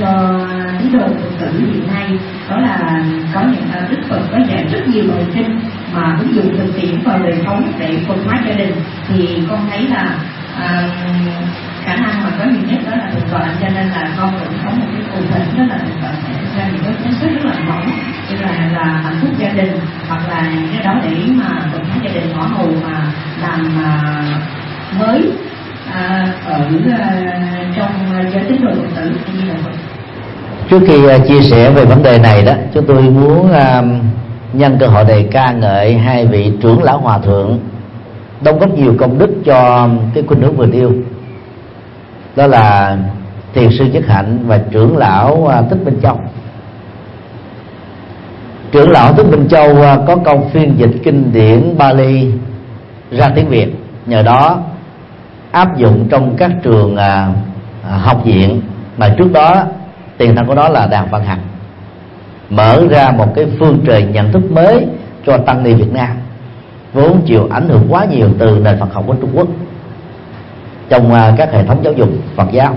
cho tín đồ Phật tử hiện nay, đó là có những Đức Phật có dạy rất nhiều bài kinh mà ứng dụng thực tiễn vào đời sống để Phật hóa gia đình. Thì con thấy là khả năng mà có nhiều nhất đó là thực toàn, cho nên là con cũng có một cái cụ thể đó là thực toàn sẽ ra những cái chính sách rất là mỏng, như là hạnh phúc gia đình, hoặc là cái đó để mà Phật hóa gia đình ngõ hầu mà làm mới ở trong giới tín đồ Phật tử như là Phật. Trước khi chia sẻ về vấn đề này đó, chúng tôi muốn nhân cơ hội này ca ngợi hai vị trưởng lão hòa thượng đóng góp nhiều công đức cho cái khuynh hướng vừa nêu, đó là thiền sư Nhất Hạnh và trưởng lão Thích Minh Châu. Trưởng lão Thích Minh Châu có công phiên dịch kinh điển Bali ra tiếng Việt, nhờ đó áp dụng trong các trường học viện mà trước đó tiền thân của đó là Đại học Văn Hành, mở ra một cái phương trời nhận thức mới cho tăng ni Việt Nam, vốn chịu ảnh hưởng quá nhiều từ nền Phật học của Trung Quốc trong các hệ thống giáo dục Phật giáo.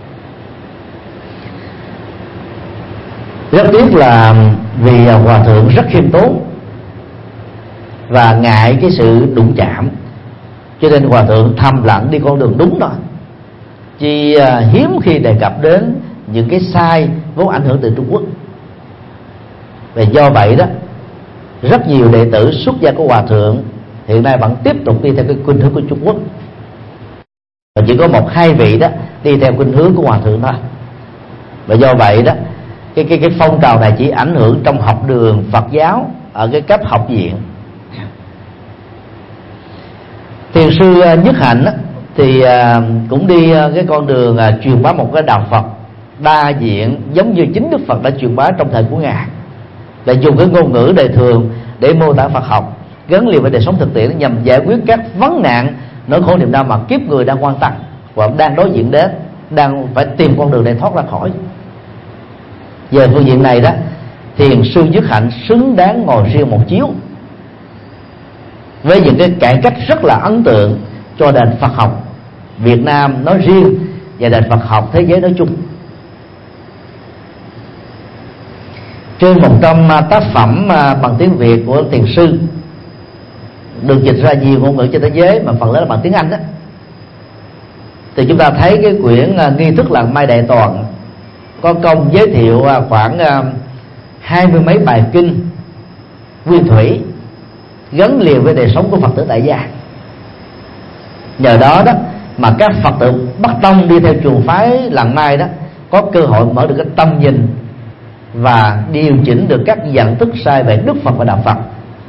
Rất tiếc là vì hòa thượng rất khiêm tốn và ngại cái sự đụng chạm, cho nên hòa thượng thầm lặng đi con đường đúng rồi, chỉ hiếm khi đề cập đến những cái sai vốn ảnh hưởng từ Trung Quốc. Và do vậy đó, rất nhiều đệ tử xuất gia của hòa thượng hiện nay vẫn tiếp tục đi theo cái khuynh hướng của Trung Quốc, và chỉ có một hai vị đó đi theo khuynh hướng của hòa thượng thôi. Và do vậy đó, cái phong trào này chỉ ảnh hưởng trong học đường Phật giáo ở cái cấp học viện. Thiền sư Nhất Hạnh thì cũng đi cái con đường truyền bá một cái đạo Phật đa diện, giống như chính Đức Phật đã truyền bá trong thời của Ngài, là dùng cái ngôn ngữ đời thường để mô tả Phật học, gắn liền với đời sống thực tiễn nhằm giải quyết các vấn nạn nỗi khổ niềm đau mà kiếp người đang quan tâm và đang đối diện đến, đang phải tìm con đường để thoát ra khỏi. Về phương diện này đó, thiền sư Nhất Hạnh xứng đáng ngồi riêng một chiếu với những cái cải cách rất là ấn tượng cho nền Phật học Việt Nam nói riêng và nền Phật học thế giới nói chung. Trên 100 tác phẩm bằng tiếng Việt của thiền sư được dịch ra nhiều ngôn ngữ trên thế giới, mà phần lớn là bằng tiếng Anh đó, thì chúng ta thấy cái quyển Nghi thức làng Mai Đại Toàn có công giới thiệu khoảng 20 mấy bài kinh nguyên thủy gắn liền với đời sống của Phật tử tại gia. Nhờ đó đó mà các Phật tử Bắc Tông đi theo trường phái làng Mai đó có cơ hội mở được cái tâm nhìn và điều chỉnh được các nhận thức sai về Đức Phật và đạo Phật.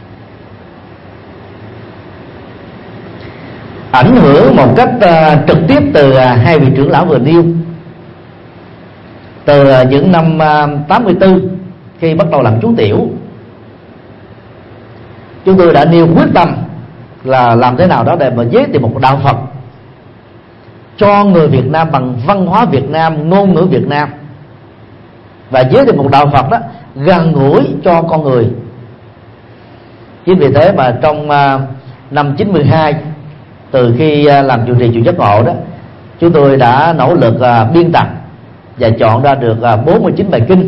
Ảnh hưởng một cách trực tiếp từ hai vị trưởng lão vừa nêu, từ những năm 84 khi bắt đầu làm chú tiểu, chúng tôi đã nêu quyết tâm là làm thế nào đó để mà giới thiệu một đạo Phật cho người Việt Nam bằng văn hóa Việt Nam, ngôn ngữ Việt Nam, và giới thiệu một đạo Phật đó gần gũi cho con người. Chính vì thế mà trong năm 92, từ khi làm trụ trì chùa Giác Ngộ đó, chúng tôi đã nỗ lực biên tập và chọn ra được 49 bài kinh.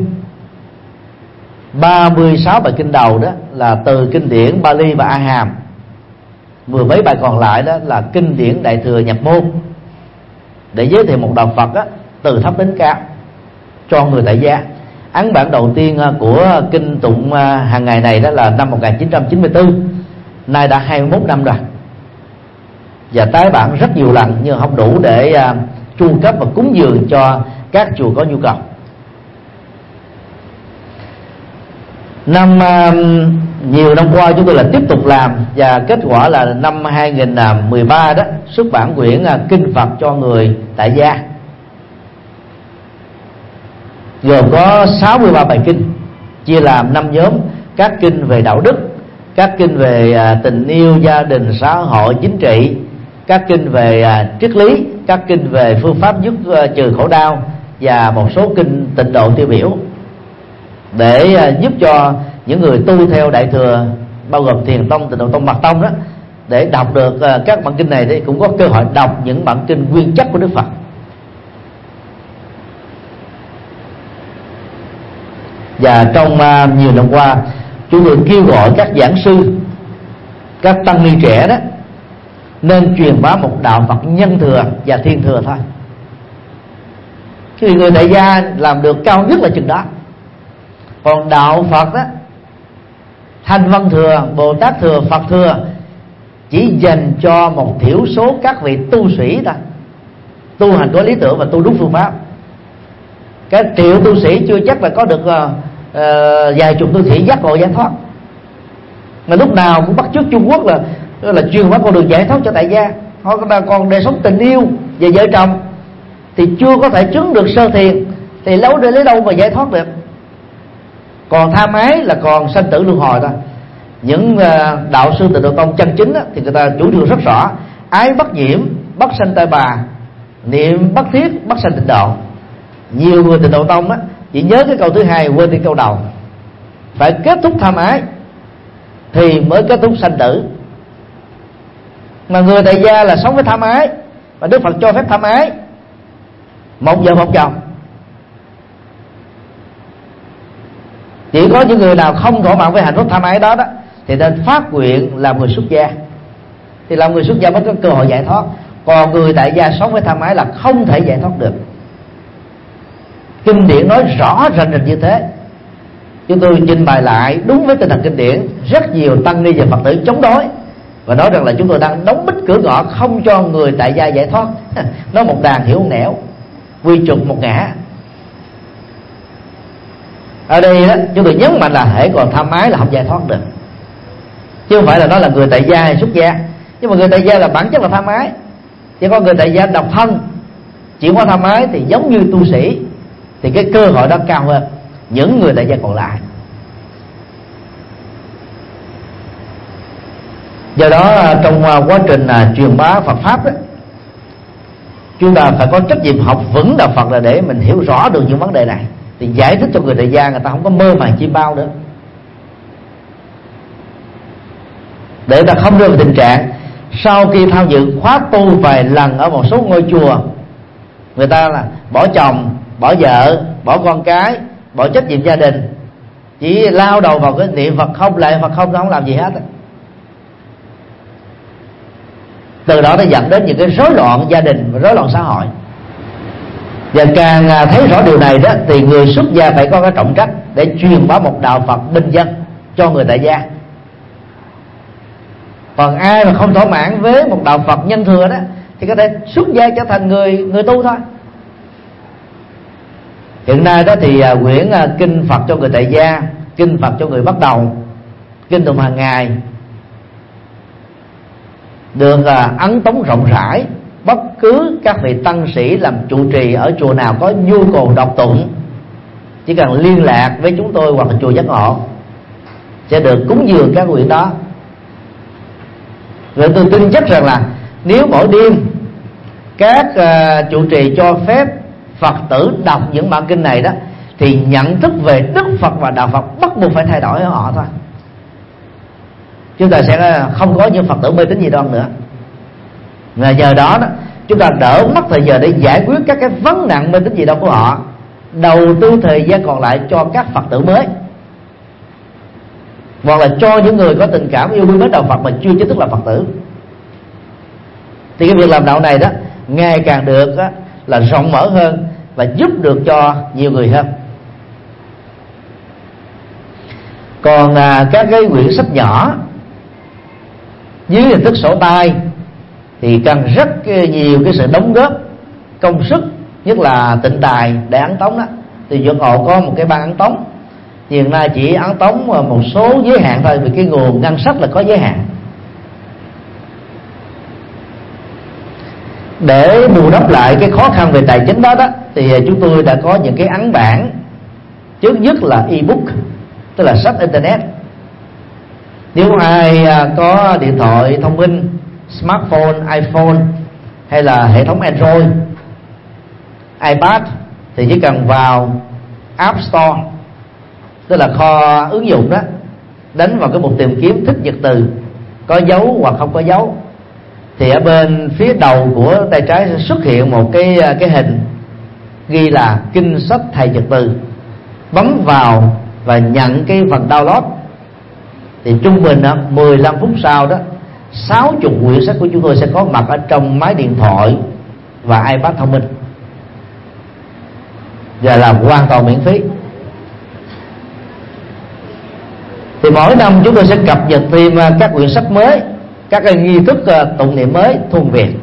36 bài kinh đầu đó là từ kinh điển Bali và A Hàm, 10 mấy bài còn lại đó là kinh điển Đại thừa nhập môn, để giới thiệu một đạo Phật đó, từ thấp đến cao cho người tại gia. Ấn bản đầu tiên của kinh tụng hàng ngày này đó là năm 1994, nay đã 21 năm rồi, và tái bản rất nhiều lần nhưng không đủ để chu cấp và cúng dường cho các chùa có nhu cầu. Nhiều năm qua chúng tôi là tiếp tục làm, và kết quả là năm 2013 đó xuất bản quyển Kinh Phật cho người tại gia, gồm có 63 bài kinh, chia làm 5 nhóm: các kinh về đạo đức, các kinh về tình yêu, gia đình, xã hội, chính trị, các kinh về triết lý, các kinh về phương pháp giúp trừ khổ đau, và một số kinh tịnh độ tiêu biểu, để giúp cho những người tu theo Đại thừa, bao gồm Thiền Tông, Tịnh Độ Tông, Mật Tông đó, để đọc được các bản kinh này thì cũng có cơ hội đọc những bản kinh nguyên chất của Đức Phật. Và trong nhiều năm qua, chúng tôi kêu gọi các giảng sư, các tăng ni trẻ đó nên truyền bá một đạo Phật nhân thừa và thiên thừa thôi. Vì người tại gia làm được cao nhất là chừng đó. Còn đạo Phật đó, Thanh Văn thừa, Bồ Tát thừa, Phật thừa chỉ dành cho một thiểu số các vị tu sĩ thôi, tu hành có lý tưởng và tu đúng phương pháp. Cái triệu tu sĩ chưa chắc là có được vài chục tu sĩ giác ngộ giải thoát. Mà lúc nào cũng bắt chước Trung Quốc là truyền bá con đường giải thoát cho tại gia. Họ còn đời sống tình yêu về vợ chồng thì chưa có thể chứng được sơ thiền, thì lấy đâu mà giải thoát được. Còn tham ái là còn sanh tử luân hồi thôi. Những đạo sư Tịnh Độ Tông chân chính thì người ta chủ trương rất rõ: ái bất nhiễm, bất sanh tai bà, niệm bất thiết, bất sanh tịnh độ. Nhiều người Tịnh Độ Tông chỉ nhớ cái câu thứ hai, quên đi câu đầu. Phải kết thúc tham ái thì mới kết thúc sanh tử. Mà người tại gia là sống với tham ái, và Đức Phật cho phép tham ái, một vợ một chồng. Chỉ có những người nào không thỏa mãn với hạnh phúc tham ái đó thì nên phát nguyện làm người xuất gia, thì làm người xuất gia mới có cơ hội giải thoát. Còn người tại gia sống với tham ái là không thể giải thoát được. Kinh điển nói rõ rành như thế. Chúng tôi trình bày lại đúng với tinh thần kinh điển. Rất nhiều tăng ni và Phật tử chống đối và nói rằng là chúng tôi đang đóng bít cửa ngõ, không cho người tại gia giải thoát. Nói một đàn hiểu một nẻo, quy trục một ngã. Ở đây chúng tôi nhấn mạnh là hễ còn tham ái là không giải thoát được, chứ không phải là nói là người tại gia hay xuất gia. Nhưng mà người tại gia là bản chất là tham ái. Chỉ có người tại gia độc thân chỉ có tham ái thì giống như tu sĩ, thì cái cơ hội đó cao hơn những người tại gia còn lại. Do đó trong quá trình truyền bá Phật pháp đó, chúng ta phải có trách nhiệm học vững đạo Phật là để mình hiểu rõ được những vấn đề này, thì giải thích cho người tại gia người ta không có mơ màng chi bao nữa, để ta không rơi vào tình trạng sau khi tham dự khóa tu vài lần ở một số ngôi chùa, người ta là bỏ chồng, bỏ vợ, bỏ con cái, bỏ trách nhiệm gia đình, chỉ lao đầu vào cái niệm Phật không, lạy Phật không, nó không làm gì hết. Từ đó nó dẫn đến những cái rối loạn gia đình và rối loạn xã hội. Và càng thấy rõ điều này đó, thì người xuất gia phải có cái trọng trách để truyền bá một đạo Phật bình dân cho người tại gia. Còn ai mà không thỏa mãn với một đạo Phật nhân thừa đó thì có thể xuất gia trở thành người tu thôi. Hiện nay đó thì quyển kinh Phật cho người tại gia, kinh Phật cho người bắt đầu, kinh tụng hàng ngày được ấn tống rộng rãi. Bất cứ các vị tăng sĩ làm trụ trì ở chùa nào có nhu cầu đọc tụng, chỉ cần liên lạc với chúng tôi hoặc là chùa Giác Ngộ sẽ được cúng dường các quyển đó. Rồi tôi tin chắc rằng là nếu mỗi đêm các trụ trì cho phép Phật tử đọc những bản kinh này đó, thì nhận thức về Đức Phật và đạo Phật bắt buộc phải thay đổi ở họ thôi. Chúng ta sẽ không có những Phật tử mê tín gì đâu nữa. Và nhờ đó chúng ta đỡ mất thời giờ để giải quyết các cái vấn nạn mê tín gì đâu của họ, đầu tư thời gian còn lại cho các Phật tử mới, hoặc là cho những người có tình cảm yêu quý với đạo Phật mà chưa chính thức là Phật tử. Thì cái việc làm đạo này đó ngày càng được là rộng mở hơn và giúp được cho nhiều người hơn. Còn các cái quyển sách nhỏ dưới hình thức sổ tay thì cần rất nhiều cái sự đóng góp công sức, nhất là Tịnh Tài để ấn tống đó. Thì Giác Ngộ có một cái ban ấn tống, hiện nay chỉ ấn tống một số giới hạn thôi, vì cái nguồn ngân sách là có giới hạn. Để bù đắp lại cái khó khăn về tài chính đó thì chúng tôi đã có những cái ấn bản. Trước nhất là ebook, tức là sách internet. Nếu ai có điện thoại thông minh, smartphone, iPhone hay là hệ thống Android, iPad thì chỉ cần vào App Store, tức là kho ứng dụng đó, đánh vào cái mục tìm kiếm thích nhật từ có dấu hoặc không có dấu, thì ở bên phía đầu của tay trái sẽ xuất hiện một cái hình ghi là kinh sách thầy nhật từ. Bấm vào và nhận cái phần download, thì trung bình 15 phút sau đó 60 quyển sách của chúng tôi sẽ có mặt ở trong máy điện thoại và iPad thông minh, và là hoàn toàn miễn phí. Thì mỗi năm chúng tôi sẽ cập nhật thêm các quyển sách mới, các cái nghi thức tụng niệm mới thuần Việt,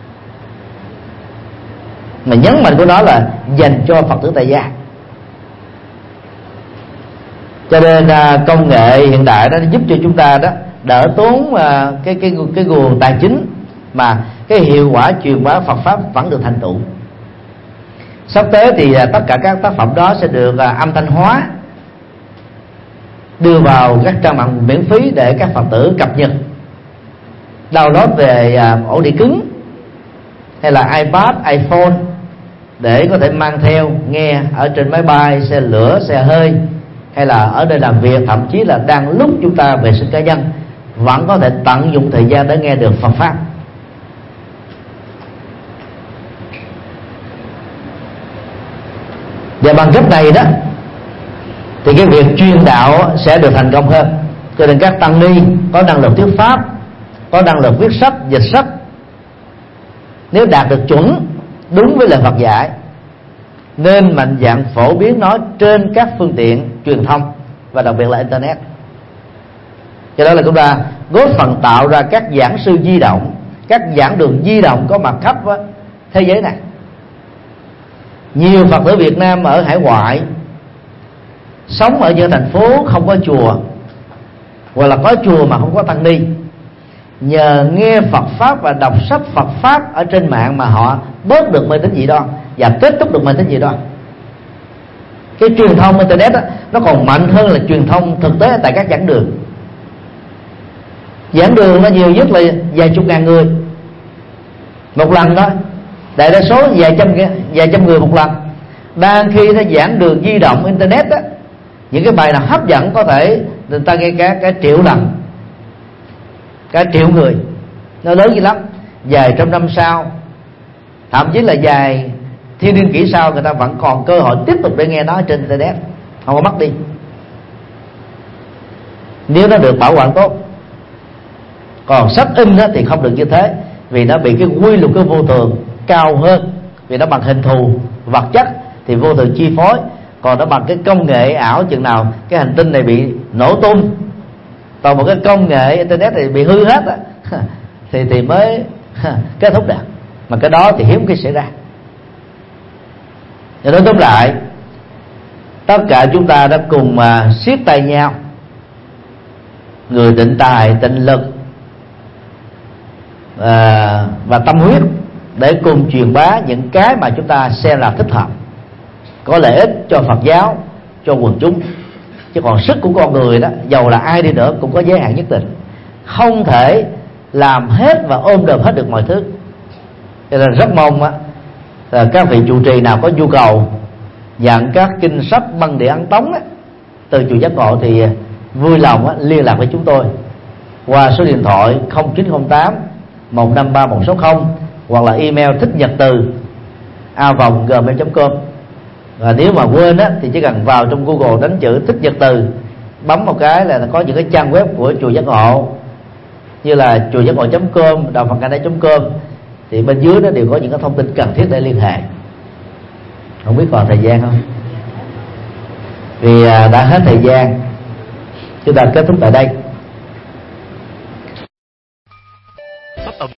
mà nhấn mạnh của nó là dành cho Phật tử tại gia. Cho nên công nghệ hiện đại đó giúp cho chúng ta đó đỡ tốn cái nguồn tài chính, mà cái hiệu quả truyền bá Phật pháp vẫn được thành tựu. Sắp tới thì tất cả các tác phẩm đó sẽ được âm thanh hóa, đưa vào các trang mạng miễn phí để các Phật tử cập nhật, download về ổ đĩa cứng hay là iPad, iPhone, để có thể mang theo nghe ở trên máy bay, xe lửa, xe hơi, hay là ở nơi làm việc, thậm chí là đang lúc chúng ta vệ sinh cá nhân vẫn có thể tận dụng thời gian để nghe được Phật pháp. Và bằng cách này đó thì cái việc truyền đạo sẽ được thành công hơn. Cho nên các tăng ni có năng lực thuyết pháp, có năng lực viết sách, dịch sách, nếu đạt được chuẩn đúng với lời Phật dạy, nên mạnh dạn phổ biến nó trên các phương tiện truyền thông và đặc biệt là internet. Cho đó là chúng ta góp phần tạo ra các giảng sư di động, các giảng đường di động có mặt khắp thế giới này. Nhiều Phật tử Việt Nam ở hải ngoại sống ở những thành phố không có chùa, hoặc là có chùa mà không có tăng ni, nhờ nghe Phật pháp và đọc sách Phật pháp ở trên mạng mà họ bớt được mê tín dị đoan và kết thúc được mê tín dị đoan. Cái truyền thông internet đó, nó còn mạnh hơn là truyền thông thực tế tại các giảng đường. Giảng đường nó nhiều nhất là vài chục ngàn người một lần đó, đại đa số vài trăm người một lần. Đang khi nó giảng đường di động internet đó, những cái bài nào hấp dẫn có thể người ta nghe cả triệu lần, cả triệu người, nó lớn dữ lắm. Vài trăm năm sau, thậm chí là vài thiên niên kỷ sau, người ta vẫn còn cơ hội tiếp tục để nghe nó trên internet, không có mất đi, nếu nó được bảo quản tốt. Còn sách in đó thì không được như thế, vì nó bị cái quy luật cái vô thường cao hơn, vì nó bằng hình thù vật chất thì vô thường chi phối. Còn nó bằng cái công nghệ ảo, chừng nào cái hành tinh này bị nổ tung, còn một cái công nghệ internet thì bị hư hết á, thì mới kết thúc được. Mà cái đó thì hiếm khi xảy ra. Cho nên tóm lại, tất cả chúng ta đã cùng siết tay nhau, người tịnh tài, tịnh lực và tâm huyết, để cùng truyền bá những cái mà chúng ta xem là thích hợp, có lợi ích cho Phật giáo, cho quần chúng. Chứ còn sức của con người đó, dầu là ai đi nữa cũng có giới hạn nhất định, không thể làm hết và ôm đồm hết được mọi thứ. Cho nên rất mong các vị trụ trì nào có nhu cầu nhận các kinh sách băng đĩa ấn tống từ chùa Giác Ngộ thì vui lòng liên lạc với chúng tôi qua số điện thoại 0908 153 160, hoặc là email thích nhật từ @gmail.com. Và nếu mà quên thì chỉ cần vào trong Google đánh chữ thích nhật từ, bấm một cái là có những cái trang web của chùa Giác Ngộ, như là chùa giác ngộ.com, đạo Phật Ngày Nay.com, thì bên dưới nó đều có những cái thông tin cần thiết để liên hệ. Không biết còn thời gian không? Vì đã hết thời gian, chúng ta kết thúc tại đây.